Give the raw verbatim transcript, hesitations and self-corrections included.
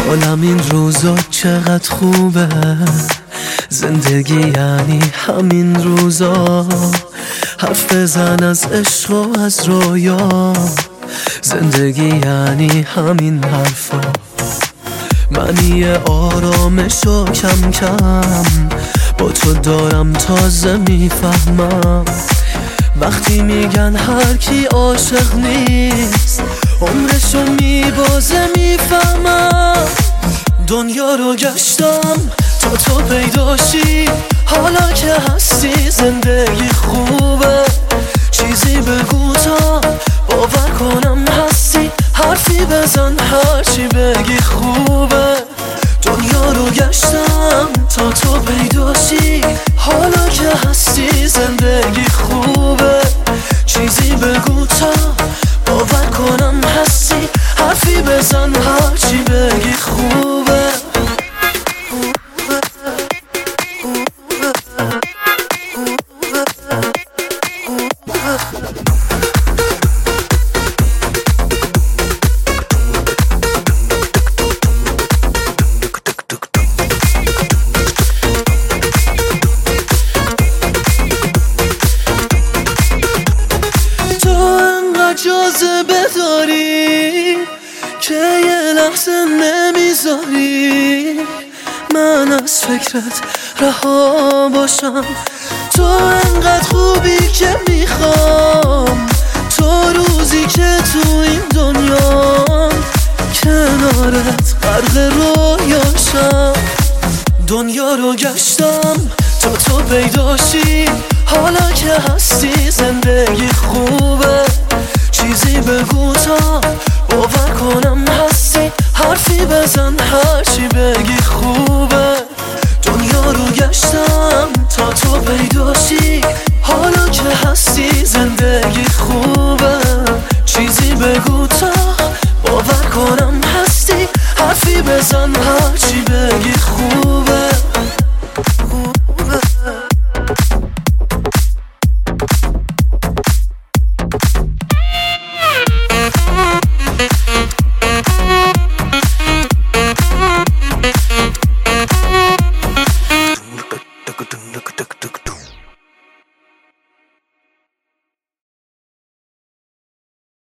حالم این روزا چقدر خوبه، زندگی یعنی همین روزا. حرف بزن از عشق و از رویا، زندگی یعنی همین حرفا. من یه آرامش و کم کم با تو دارم، تازه میفهمم وقتی میگن هر کی عاشق نیست عمرشو میبازه. میفهمم دنیا رو گشتم تا تو پیداشی، حالا که هستی زندگی خوبه. چیزی بگو تا باور کنم هستی، حرفی بزن هرچی بگی خوبه. دنیا رو گشتم تا تو پیداشی، حالا که هستی زندگی خوبه. چیزی بگو تا باور کنم هستی، حرفی بزن هرچی بگی خوبه. جاذبه داری که یه لحظه نمیذاری من از فکرت رها باشم. تو انقدر خوبی که میخوام تو روزی که تو این دنیا کنارت غرق رویاشم. دنیا رو گشتم تا تو پیداشی، حالا که هستی زندگی خوبه. چیزی بگو تا باور کنم هستی، حرفی بزن هرچی بگی خوبه. دنیا رو گشتم تا تو پیداشی، حالا که هستی زندگی خوبه. چیزی بگو تا باور کنم هستی، حرفی بزن هرچی